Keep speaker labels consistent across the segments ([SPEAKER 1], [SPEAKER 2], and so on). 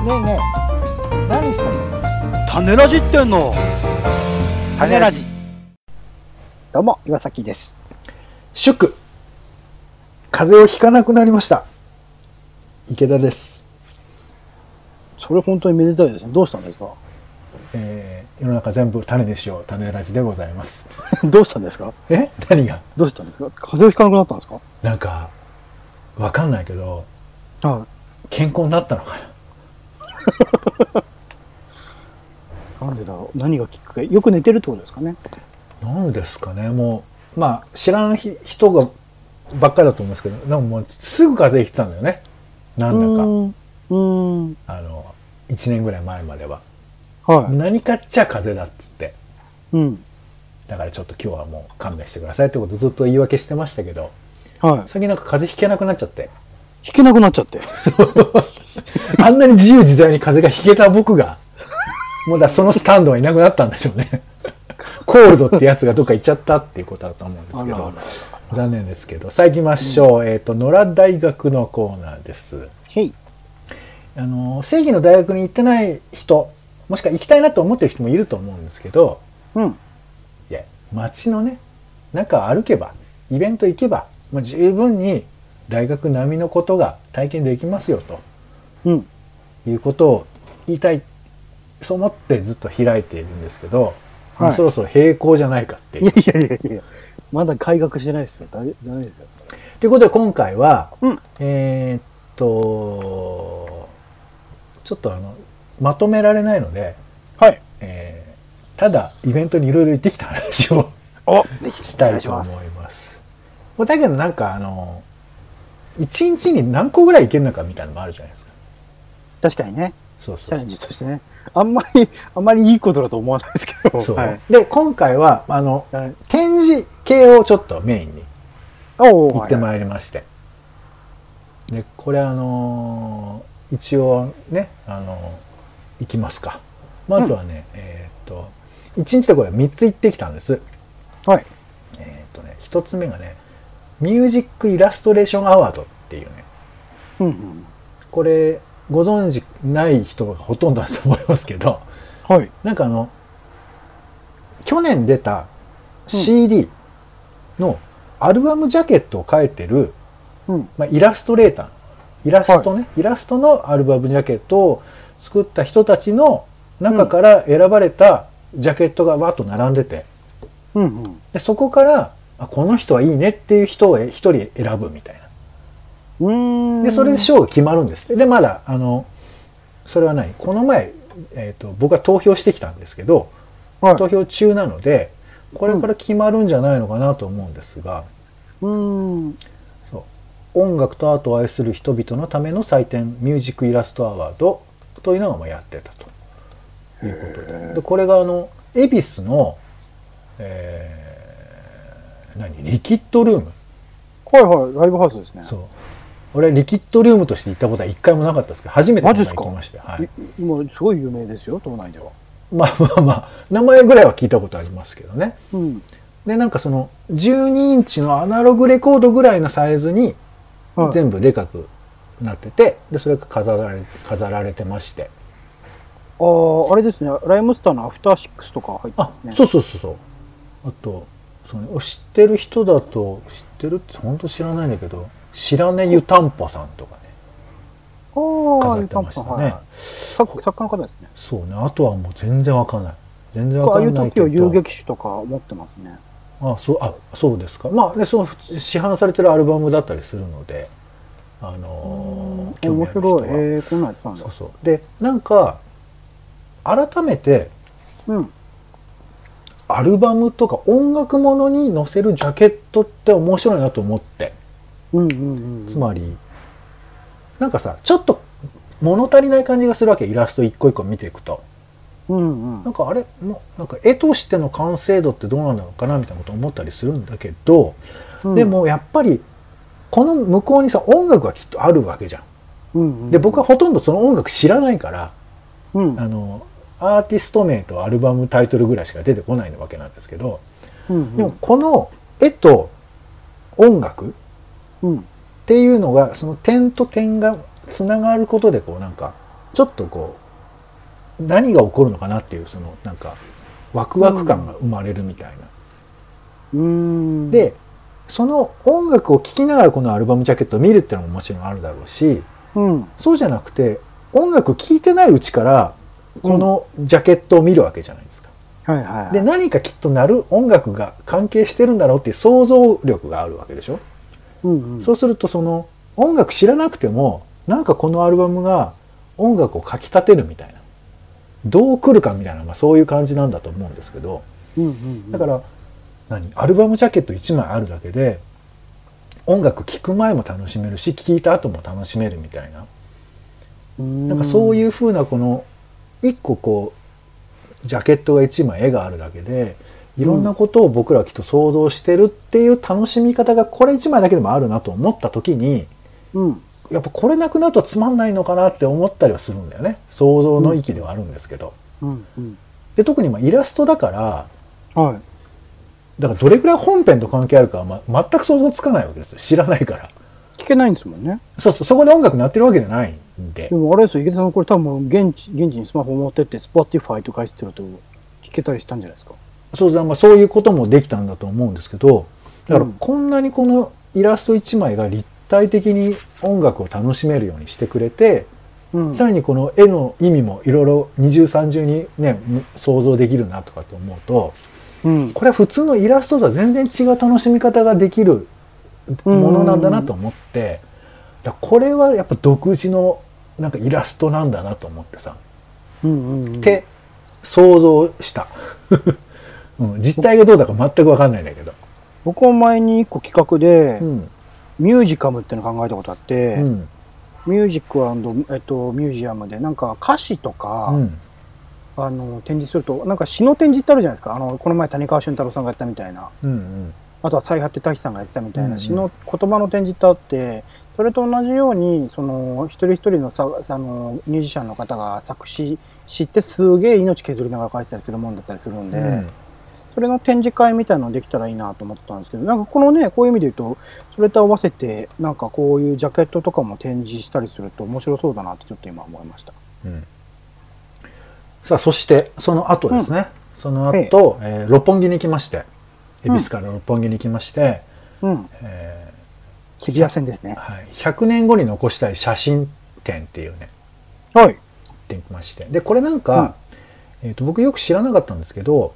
[SPEAKER 1] ねえねえ、何してんの？
[SPEAKER 2] 種ラジってんの。
[SPEAKER 1] 種ラジ。どうも岩崎です。
[SPEAKER 3] 祝風邪をひかなくなりました。池田です。
[SPEAKER 1] それ本当にめでたいですね。どうしたんですか？
[SPEAKER 3] 世の中全部種にしよう、種ラジでございます。
[SPEAKER 1] どうしたんですか？
[SPEAKER 3] 何が？
[SPEAKER 1] どうしたんですか？風邪をひかなくなったんですか？
[SPEAKER 3] なんかわかんないけど、
[SPEAKER 1] は
[SPEAKER 3] 健康になったのか
[SPEAKER 1] な。なんでだろう。何がきっかけ？よく寝てるってことですかね？
[SPEAKER 3] な。なんですかね。もうまあ知らん人がばっかりだと思うんですけど、なんかもうすぐ風邪ひいてたんだよね。なんだか1年ぐらい前までは、
[SPEAKER 1] はい。
[SPEAKER 3] 何かっちゃ風邪だっつって。
[SPEAKER 1] うん。
[SPEAKER 3] だからちょっと今日はもう勘弁してくださいってことをずっと言い訳してましたけど、
[SPEAKER 1] はい。
[SPEAKER 3] 最近なんか風邪ひけなくなっちゃって。
[SPEAKER 1] ひけなくなっちゃって。
[SPEAKER 3] あんなに自由自在に風邪がひけた僕が、もうだそのスタンドはいなくなったんでしょうね。コールドってやつがどっか行っちゃったっていうことだと思うんですけど、残念ですけど。さあ行きましょう。野良大学のコーナーです。
[SPEAKER 1] へい。
[SPEAKER 3] 正規の大学に行ってない人、もしくは行きたいなと思ってる人もいると思うんですけど、
[SPEAKER 1] うん。
[SPEAKER 3] いや、街のね、中歩けば、イベント行けば、もう十分に大学並みのことが体験できますよと、いうことを言いたい、そう思ってずっと開いているんですけど、
[SPEAKER 1] はい、
[SPEAKER 3] もうそろそろ閉校じゃないかっていう。
[SPEAKER 1] いやいやいやいや、まだ開学してないですよ。ダメですよ。
[SPEAKER 3] ということで今回は、
[SPEAKER 1] うん、
[SPEAKER 3] ちょっとまとめられないので、
[SPEAKER 1] はい。
[SPEAKER 3] ただイベントにいろいろ行ってきた話をしたいと思います。だけどなんか一日に何個ぐらい行けるのかみたいなのもあるじゃないですか。
[SPEAKER 1] 確かにね。
[SPEAKER 3] そうそう。
[SPEAKER 1] チャレンジとしてね。あんまりいいことだと思わないですけど。
[SPEAKER 3] そう。
[SPEAKER 1] はい、
[SPEAKER 3] で、今回は、展示系をちょっとメインに行ってまいりまして。で、これ一応ね、行きますか。まずはね、1日でこれ3つ行ってきたんです。
[SPEAKER 1] はい。
[SPEAKER 3] 1つ目がね、ミュージックイラストレーションアワードっていうね。
[SPEAKER 1] うんうん、
[SPEAKER 3] これ、ご存知ない人がほとんどだと思いますけど、
[SPEAKER 1] はい。
[SPEAKER 3] なんか去年出た CD のアルバムジャケットを描いてる、イラストレーター、イラストね、イラストのアルバムジャケットを作った人たちの中から選ばれたジャケットがわっと並んでて、でそこからこの人はいいねっていう人を一人選ぶみたいな。でそれで賞が決まるんです。でまだそれはこの前、僕は投票してきたんですけど、投票中なのでこれから決まるんじゃないのかなと思うんですが、そう音楽とアートを愛する人々のための祭典ミュージックイラストアワードというのがやってたということで、これが恵比寿の、リキッドルーム。
[SPEAKER 1] はいはい、ライブハウスですね。
[SPEAKER 3] そう。俺リキッドルームとして行ったことは一回もなかったですけど、初めて行きまして。はい。
[SPEAKER 1] 今すごい有名ですよ、島内では。
[SPEAKER 3] まあ、名前ぐらいは聞いたことありますけどね。で、なんかその、12インチのアナログレコードぐらいのサイズに、全部でかくなってて、で、それが飾られてまして。
[SPEAKER 1] あれですね、ライムスターのアフターシックスとか入ってますね。
[SPEAKER 3] そう。あと、知ってる人だと、知ってるって本当知らないんだけど、白根湯たんぽさんとかね。飾ってましたね。
[SPEAKER 1] 作家の方ですね。
[SPEAKER 3] そうね。あとはもう全然わかんない。全然わかんないけど。
[SPEAKER 1] ああいう時は遊撃手とか持ってますね。
[SPEAKER 3] そうですか。まあ、で、市販されてるアルバムだったりするので、
[SPEAKER 1] 面白い。こんなんやってたんだ。
[SPEAKER 3] そう。で、なんか、改めて、アルバムとか音楽ものに載せるジャケットって面白いなと思って。つまり、なんかさ、ちょっと物足りない感じがするわけ、イラスト一個一個見ていくと。なんかなんか絵としての完成度ってどうなんだろうかなみたいなことを思ったりするんだけど、でもやっぱりこの向こうにさ音楽がきっとあるわけじゃん。で僕はほとんどその音楽知らないから、アーティスト名とアルバムタイトルぐらいしか出てこないわけなんですけど、でもこの絵と音楽っていうのがその点と点がつながることでこうなんかちょっとこう何が起こるのかなっていうそのなんかワクワク感が生まれるみたいな。でその音楽を聴きながらこのアルバムジャケットを見るっていうのももちろんあるだろうし、そうじゃなくて音楽聴いてないうちからこのジャケットを見るわけじゃないですか。で何かきっと鳴る音楽が関係してるんだろうっていう想像力があるわけでしょ。そうするとその音楽知らなくてもなんかこのアルバムが音楽をかき立てるみたいな、どう来るかみたいな、そういう感じなんだと思うんですけど、だからアルバムジャケット1枚あるだけで音楽聴く前も楽しめるし聴いた後も楽しめるみたいな、なんかそういう風なこの1個こうジャケットが1枚絵があるだけでいろんなことを僕らはきっと想像してるっていう楽しみ方がこれ1枚だけでもあるなと思った時に、やっぱこれなくなるとつまんないのかなって思ったりはするんだよね。想像の域ではあるんですけど、で特にイラストだから、だからどれくらい本編と関係あるかは、全く想像つかないわけですよ。知らないから。
[SPEAKER 1] 聞けないんですもんね。
[SPEAKER 3] そうそう、そこで音楽鳴ってるわけじゃないんで。
[SPEAKER 1] でもあれですよ、池田さんこれ多分現地にスマホ持ってって Spotify とかしてると聞けたりしたんじゃないですか。
[SPEAKER 3] そう、そういうこともできたんだと思うんですけど、だからこんなにこのイラスト1枚が立体的に音楽を楽しめるようにしてくれて、さらにこの絵の意味もいろいろ二重三重にね想像できるなとかと思うと、これは普通のイラストとは全然違う楽しみ方ができるものなんだなと思って、これはやっぱ独自のなんかイラストなんだなと思ってさ、って想像した実態がどうだか全く分かんないんだけど、
[SPEAKER 1] 僕も前に1個企画で、ミュージカムっていうのを考えたことあって、ミュージック&ミュージアムでなんか歌詞とか、展示するとなんか詩の展示ってあるじゃないですか。この前谷川俊太郎さんがやったみたいな、あとは最果て滝さんがやってたみたいな詩の言葉の展示ってあって、それと同じようにその一人一人のミュージシャンの方が作詞してすげえ命削りながら書いてたりするもんだったりするんで、それの展示会みたいなのできたらいいなと思ったんですけど、なんかこのねこういう意味で言うとそれと合わせてなんかこういうジャケットとかも展示したりすると面白そうだなってちょっと今思いました。
[SPEAKER 3] さあそしてその後ですね、その後、六本木に来まして、恵比寿から六本木に来まして、
[SPEAKER 1] 日比谷線ですね。
[SPEAKER 3] 100年後に残したい写真展っていうね、
[SPEAKER 1] 行って
[SPEAKER 3] きまして、でこれなんか、僕よく知らなかったんですけど、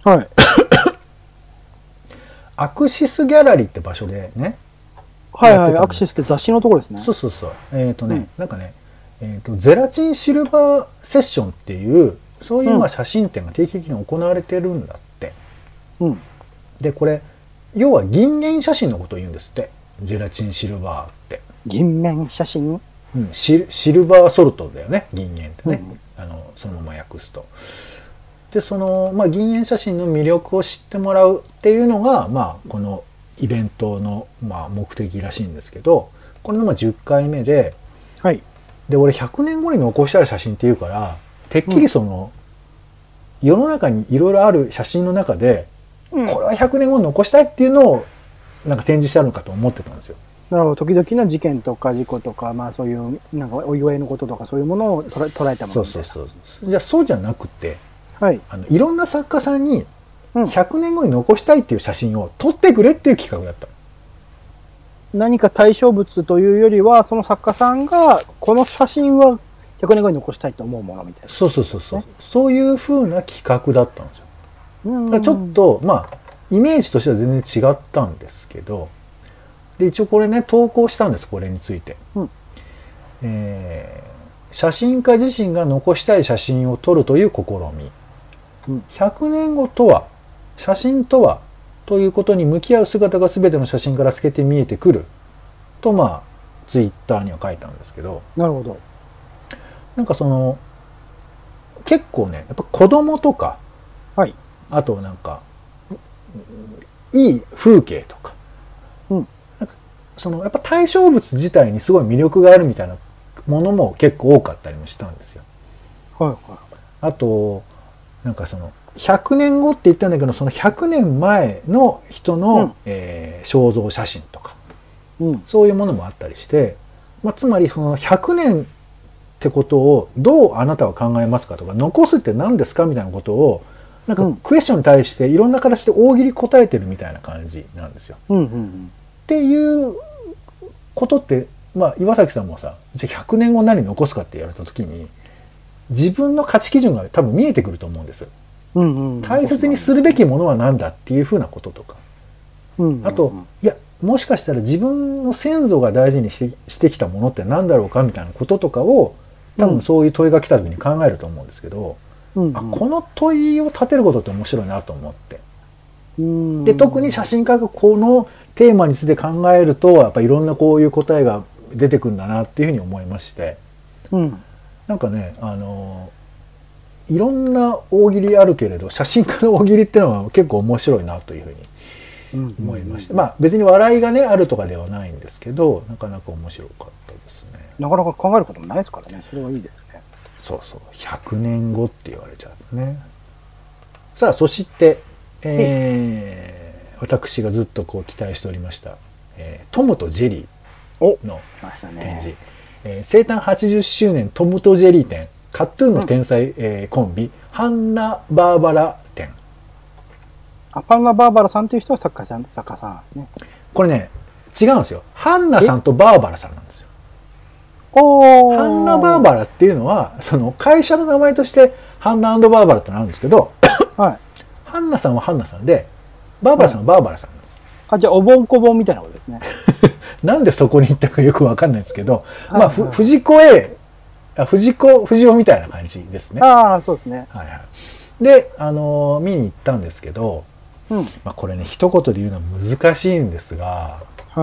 [SPEAKER 3] アクシスギャラリーって場所でね、
[SPEAKER 1] アクシスって雑誌のところですね。
[SPEAKER 3] そうなんかね、ゼラチンシルバーセッションっていうそういう写真展が定期的に行われてるんだって。でこれ要は銀塩写真のことを言うんですって、ゼラチンシルバーって。
[SPEAKER 1] 銀塩写真、
[SPEAKER 3] シルバーソルトだよね、銀塩ってね、そのまま訳すと。でその、銀塩写真の魅力を知ってもらうっていうのが、このイベントの、目的らしいんですけど、これの10回目で、で俺100年後に残したい写真っていうから、てっきりその、世の中にいろいろある写真の中で、これは100年後に残したいっていうのをなんか展示してあるのかと思ってたんですよ。
[SPEAKER 1] なるほど。時々の事件とか事故とか、そういうなんかお祝いのこととかそういうものを捉えたものみたいな。
[SPEAKER 3] じゃあそうじゃなくて、いろんな作家さんに100年後に残したいっていう写真を撮ってくれっていう企画だった。
[SPEAKER 1] 何か対象物というよりは、その作家さんがこの写真は100年後に残したいと思うものみたいな。そういう風な企画だったんですよ。ちょっとイメージとしては全然違ったんですけど、で一応これね投稿したんです、これについて。写真家自身が残したい写真を撮るという試み、100年後とは写真とはということに向き合う姿が全ての写真から透けて見えてくるとツイッターには書いたんですけど、 なるほど。
[SPEAKER 3] なんかその結構ねやっぱ子供とか、あとなんかいい風景とか、なんかそのやっぱ対象物自体にすごい魅力があるみたいなものも結構多かったりもしたんですよ。あとなんかその100年後って言ったんだけど、その100年前の人の、肖像写真とか、そういうものもあったりして、つまりその100年っってことをどうあなたは考えますかとか、残すって何ですかみたいなことをなんかクエスチョンに対していろんな形で大喜利答えてるみたいな感じなんですよ。っていうことって、まあ岩崎さんもさ、じゃあ100年後何残すかって言われた時に自分の価値基準が多分見えてくると思うんです。大切にするべきものは何だっていうふうなこととか、あといやもしかしたら自分の先祖が大事にしてきたものって何だろうかみたいなこととかを多分そういう問いが来た時に考えると思うんですけど、この問いを立てることって面白いなと思って、で特に写真家がこのテーマについて考えるとやっぱいろんなこういう答えが出てくるんだなっていうふうに思いまして、なんかねいろんな大喜利あるけれど写真家の大喜利っていうのは結構面白いなというふうに思いまして、まあ別に笑いがねあるとかではないんですけど、なかなか面白かったですね。
[SPEAKER 1] なかなか考えることもないですからね。それはいいですね。
[SPEAKER 3] そうそう、100年後って言われちゃうね。さあそして、私がずっとこう期待しておりました、トムとジェリーの展示、生誕80周年トムとジェリー展、カトゥーンの天才、コンビハンナ・バーバラ展。
[SPEAKER 1] ハンナ・バーバラさんという人は作家さんなんですね。
[SPEAKER 3] これね違うんですよ。ハンナさんとバーバラさんなんですよ。ハンナ・バーバラっていうのはその会社の名前としてハンナ&バーバラってなるんですけど、はい、ハンナさんはハンナさんでバーバラさんはバーバラさんなんです。
[SPEAKER 1] じゃあおぼんこぼんみたいなことですね。
[SPEAKER 3] なんでそこに行ったかよくわかんないですけど、まあ藤子みたいな感じですね。
[SPEAKER 1] そうですね。
[SPEAKER 3] はいはい。で見に行ったんですけど、まあこれね一言で言うのは難しいんですが、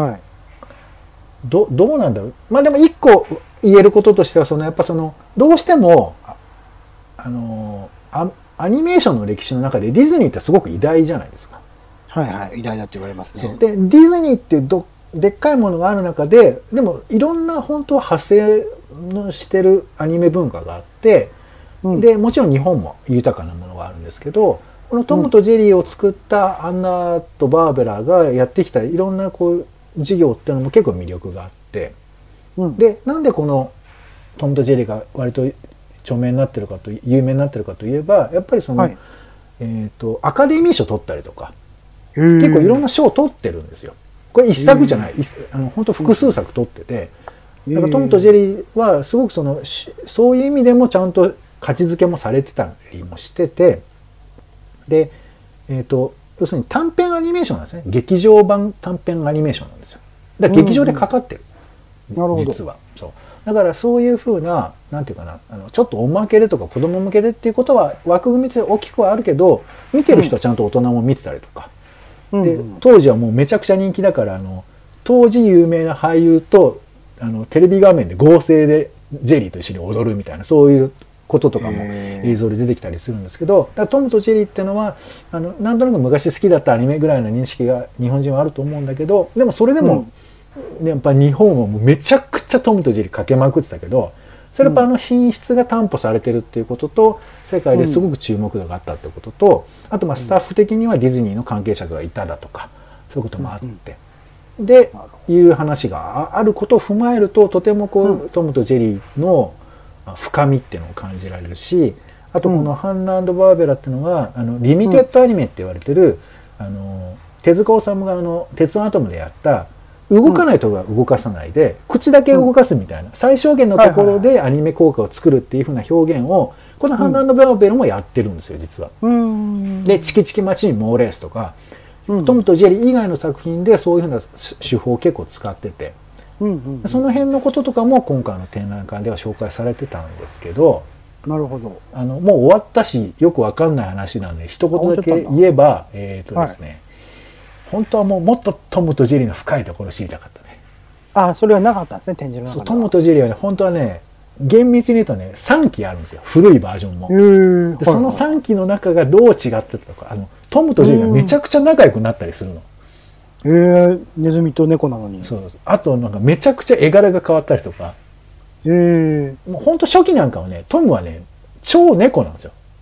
[SPEAKER 3] どうなんだろう。まあでも一個言えることとしてはやっぱどうしてもアニメーションの歴史の中でディズニーってすごく偉大じゃないですか。
[SPEAKER 1] 偉大だって言われますね。
[SPEAKER 3] でディズニーってでっかいものがある中で、でもいろんな本当は派生のしてるアニメ文化があって、でもちろん日本も豊かなものがあるんですけど、このトムとジェリーを作ったアンナとバーベラがやってきたいろんなこう事業っていうのも結構魅力があって、でなんでこのトムとジェリーが割と著名になってるかと有名になってるかといえば、やっぱりアカデミー賞取ったりとか結構いろんな賞を取ってるんですよ。これ一作じゃない、本当複数作取ってて、だからトムとジェリーはすごくそういう意味でもちゃんと価値づけもされてたりもしてて、で要するに短編アニメーションなんですね。劇場版短編アニメーションなんですよ。だから劇場でかかってる、実は。そうだからそういうふうななんていうかな、ちょっとおまけでとか子供向けでっていうことは枠組みとして大きくはあるけど、見てる人はちゃんと大人も見てたりとか、で当時はもうめちゃくちゃ人気だから、当時有名な俳優とテレビ画面で合成でジェリーと一緒に踊るみたいな、そういうこととかも映像で出てきたりするんですけど、だからトムとジェリーっていうのはなんとなく昔好きだったアニメぐらいの認識が日本人はあると思うんだけど、でもそれでも、やっぱ日本はもうめちゃくちゃトムとジェリーかけまくってたけど、それはやっぱ品質が担保されてるっていうことと、世界ですごく注目度があったっていうことと、あとスタッフ的にはディズニーの関係者がいただとか、そういうこともあって、でいう話があることを踏まえると、とてもトムとジェリーの深みっていうのを感じられるし、あとこのハンナ&バーベラっていうのがリミテッドアニメって言われてる、手塚治虫が鉄腕アトムでやった動かないところは動かさないで、口だけ動かすみたいな、最小限のところでアニメ効果を作るっていう風な表現をこのハンナ&バーベラもやってるんですよ、実は。でチキチキマチンモーレースとか、トムとジェリー以外の作品でそういう風な手法を結構使ってて、その辺のこととかも今回の展覧会では紹介されてたんですけど、
[SPEAKER 1] なるほど。
[SPEAKER 3] もう終わったしよくわかんない話なんで一言だけ言えば、ですね、本当はもっとトムとジェリーの深いところを知りたかったね。
[SPEAKER 1] それはなかったんですね、展示の中では。
[SPEAKER 3] トムとジェリーはね、本当はね、厳密に言うとね、3期あるんですよ、古いバージョンも。でその3期の中がどう違ってたとか、トムとジェリーがめちゃくちゃ仲良くなったりするの。
[SPEAKER 1] ネズミと猫なのに。
[SPEAKER 3] そう。あとなんかめちゃくちゃ絵柄が変わったりとか。もう本当初期なんかはね、トムはね、超猫なんですよ。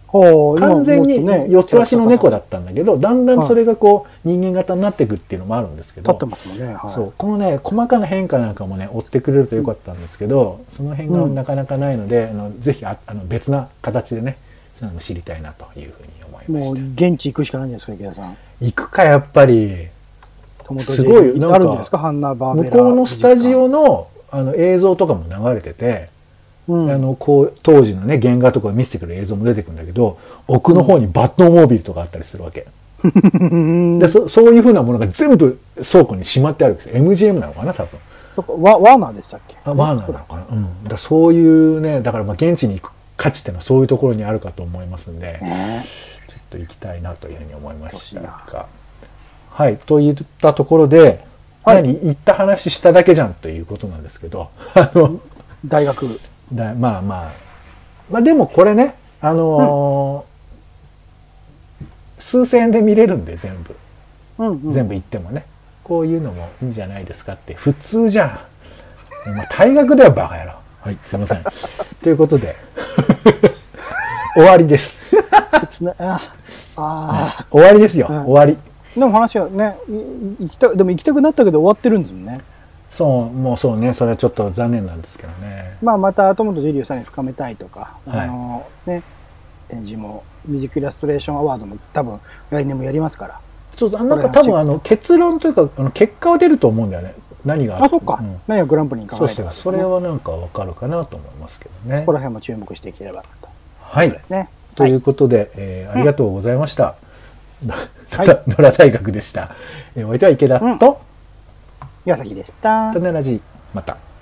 [SPEAKER 3] 完全に四つ足の猫だったんだけど、だんだんそれがこう人間型になっていくっていうのもあるんですけど、
[SPEAKER 1] 立ってますもんね。はい、
[SPEAKER 3] そうこのね細かな変化なんかもね追ってくれるとよかったんですけど、その辺がなかなかないので、ぜひ別な形でねそういうのも知りたいなというふうに思いました。
[SPEAKER 1] もう現地行くしかないんじゃないですか、池田さん。
[SPEAKER 3] 行くかやっぱり。すごいなんか向こうのスタジオの映像とかも流れてて、こう当時のね原画とか見せてくれる映像も出てくるんだけど、奥の方にバットモービルとかあったりするわけ。でそういうふうなものが全部倉庫にしまってあるんですよ。 MGM なのかな多分。
[SPEAKER 1] ワーナーでしたっけ。
[SPEAKER 3] ワーナーなのかな。だそういうね、だから現地に行く価値っていうのはそういうところにあるかと思いますんで、ちょっと行きたいなというふうに思いましたが。はい、といったところで、言った話しただけじゃんということなんですけど、
[SPEAKER 1] 大学
[SPEAKER 3] まあでもこれね、数千円で見れるんで全部、全部行ってもね、こういうのもいいんじゃないですかって普通じゃん。退学だよバカ野郎。はい、すいません。ということで終わりです。終わりですよ、終わり。
[SPEAKER 1] でも話はね、でも行きたくなったけど終わってるんですもんね。
[SPEAKER 3] そう、もうそうね、それはちょっと残念なんですけどね。
[SPEAKER 1] また友本ジェリューさんに深めたいとか、展示もミュージックイラストレーションアワードも多分来年もやりますから。
[SPEAKER 3] そうなんか多分結論というか結果は出ると思うんだよね。何が
[SPEAKER 1] そっか、何がグランプリに輝いたか、
[SPEAKER 3] それはなんかわかるかなと思いますけどね。
[SPEAKER 1] この辺も注目していければなと。
[SPEAKER 3] はい。
[SPEAKER 1] ですね。
[SPEAKER 3] ということで、ありがとうございました。野良大学でした。お相手は池田と
[SPEAKER 1] 岩崎でした。
[SPEAKER 3] 種ラジ、また。